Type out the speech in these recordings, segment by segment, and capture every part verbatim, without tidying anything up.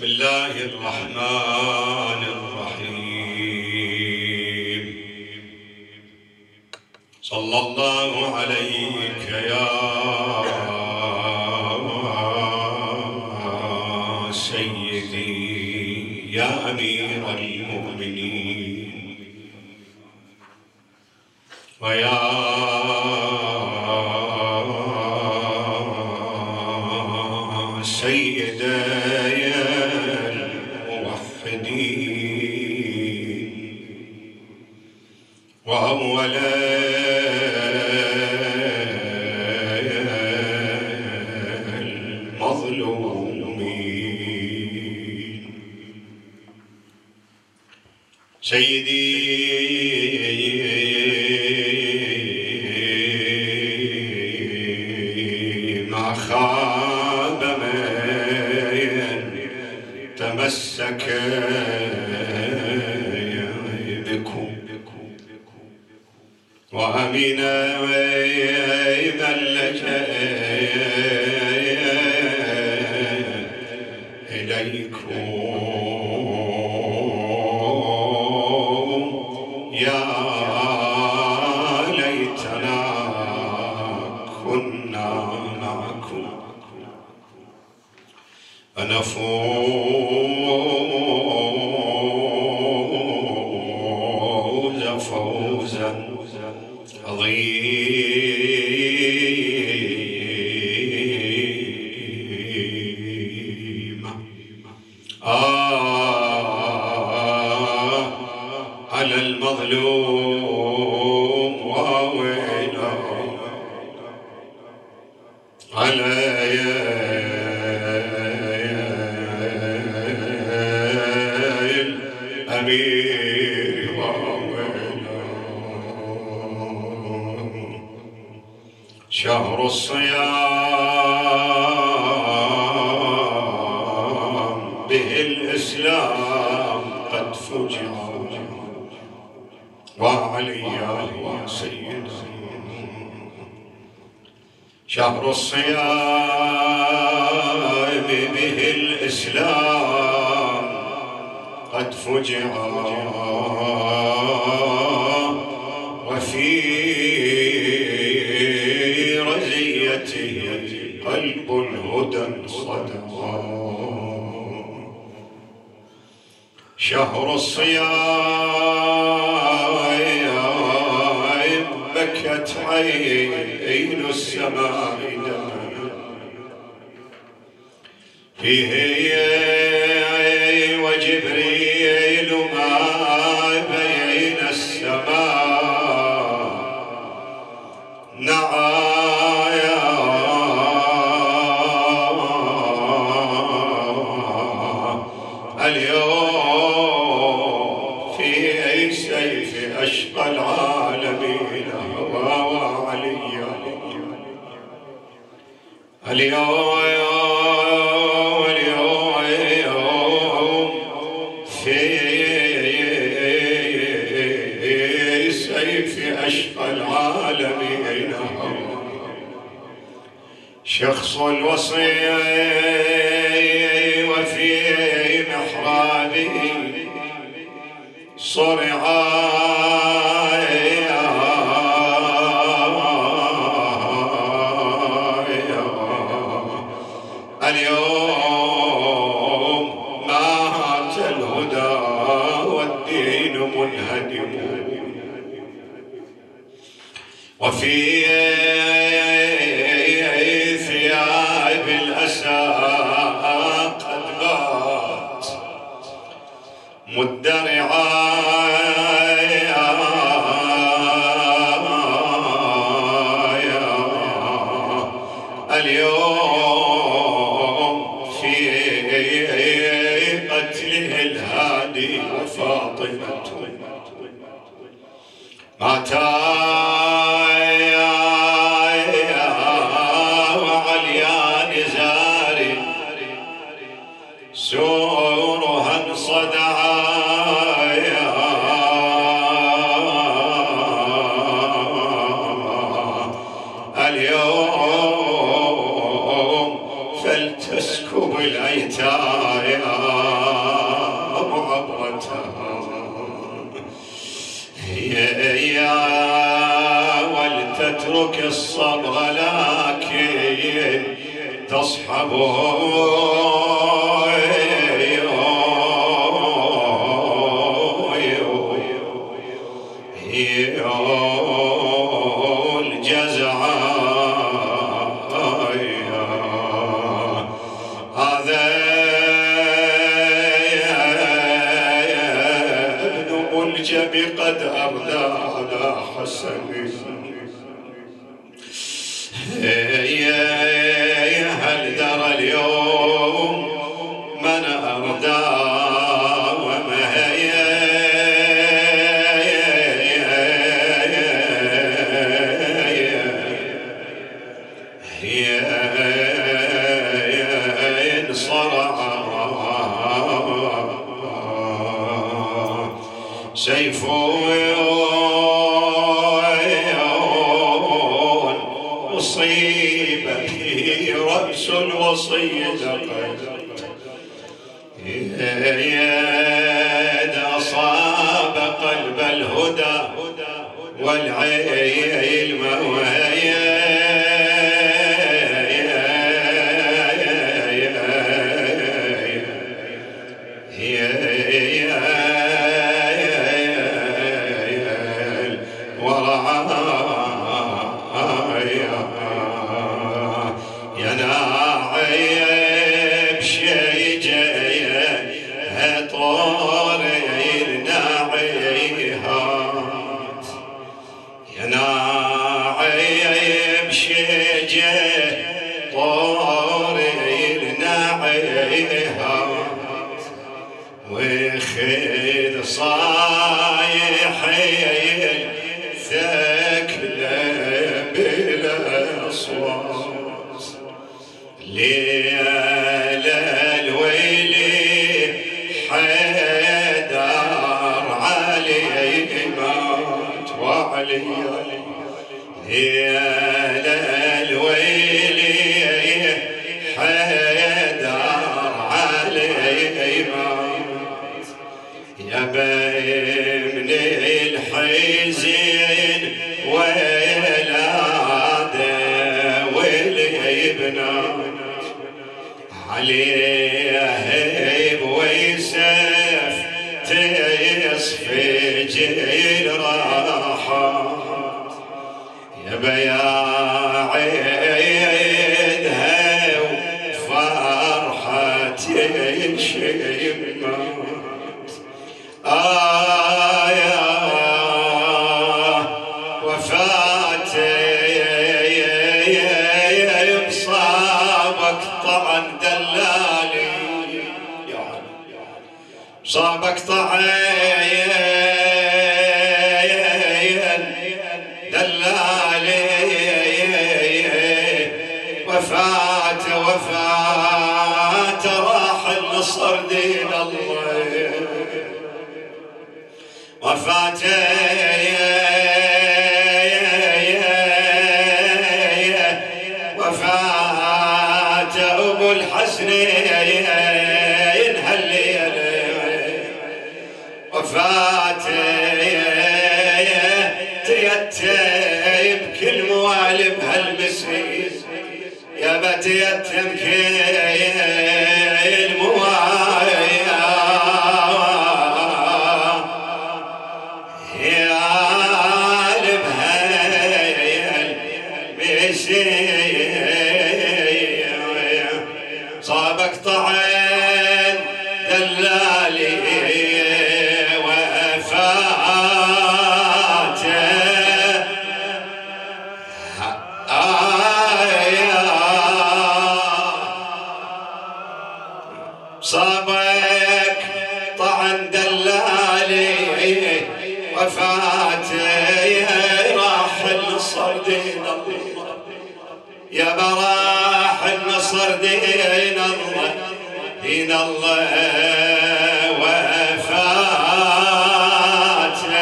بسم الله الرحمن الرحيم. صلى الله عليك يا سيدي يا أمير المؤمنين ويا سيدي الموحدين وأولا المظلومين سيدي ما خاب من تمسك بكم وأمن من لجأ إليكم يا ليتنا كنا معكم فنفوز فوزا عظيما. آه على المظلوم وويله على الأمير وويله. شهر الصيام به الإسلام قد فجر وعلي يا سيدي. شهر الصيام به الإسلام قد فجر وفي رزيته قلب الهدى انصدق. شهر الصيام بكت عين السماء دما فيه وجبريل ما بين السماء نعايا اليوم في سيف أشقى العالمين هو وعلي. اليوم اليوم في سيف أشقى العالمين شخص الوصي وفي محرابه صرعا اليوم مات الهدى والدين منهدم وفي ثياب الأسى قد بات مدرعا اليوم في قتله الهادي وفاطمة ماتا وعليان زار سورها انصدعا اليوم فلتسكب العتايا اترك الصبر لكن تصحبه الجزع. هذا ابن ملجم قد أردى على حسن. هل درى اليوم من أردى وما هي انصرع سيف أصيب به رأس الوصي لقد يد أصاب قلب الهدى والعلم وهي وخذ صايحي ثكلة بلا أصوات ليال الويل حيدر علي مات وعلي ليال الويل حيدر علي مات يا بين الحزن ولاده والابنات عليه بويسف تصفج الراحات يا بياع عيدها وفرحة الشمات. آه يا وفاتي بصابك طعن دلالي صابك طعن دلالي وفات وفات راح النصر دين الله وفات وفات ابو الحسنين هالليله وفات تيتم كل موالب هالمسير يا بتيتم كل موالب صابك طعن دلالي وفاته صابك طعن دلالي وفاته راح النصر دين الله يا براح النصر دين الله دين الله وفاته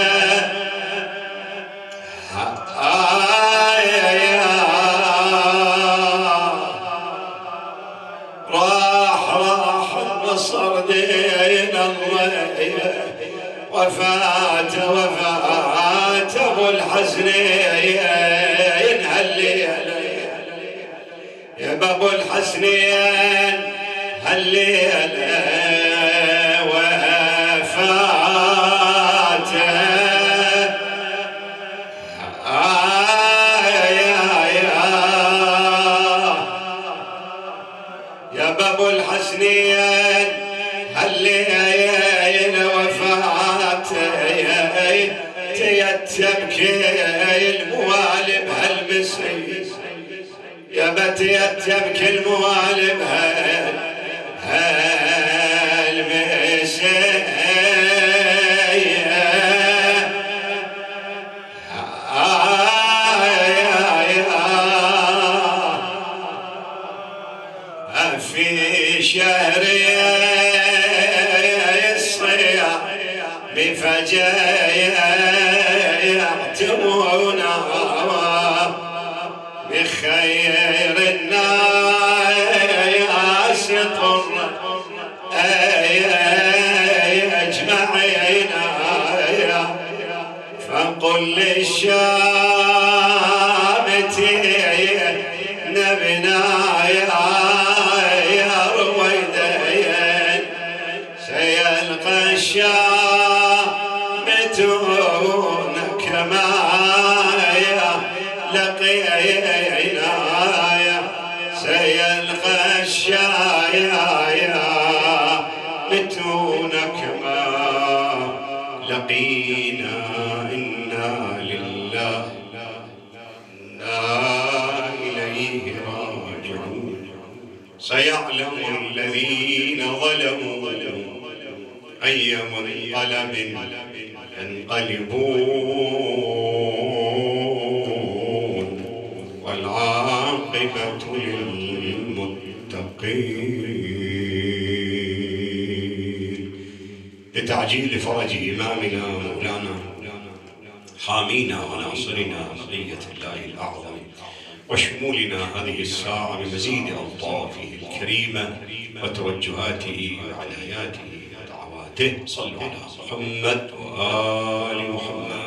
راح راح النصر دين الله وفاته وفاته ابو الحزنين بابو الحسنين هالليلة وفاته آه يا يا يا بابو الحسنين هالليلة وفاته تبكي الموالم هالمسي يا بتي تبكي الموالم هالمسي في شهر الصيام بفجايا يعتمونا بخير الناس طر أجمعين فقل للشامتين نبنا يا رويدين سيلقى الشامتون كما لقينا سيلقى الشامتون كما لقينا إنا لله إنا إليه راجعون سيعلم الذين ظلموا أي منقلب ينقلبون والعاقبة للمتقين لتعجيل فرج إمامنا مولانا حامينا وناصرنا بقية الله الأعظم وشمولنا هذه الساعة بمزيد ألطافه الكريمة وتوجهاته وعناياته ودعواته صلوا على محمد وآل محمد.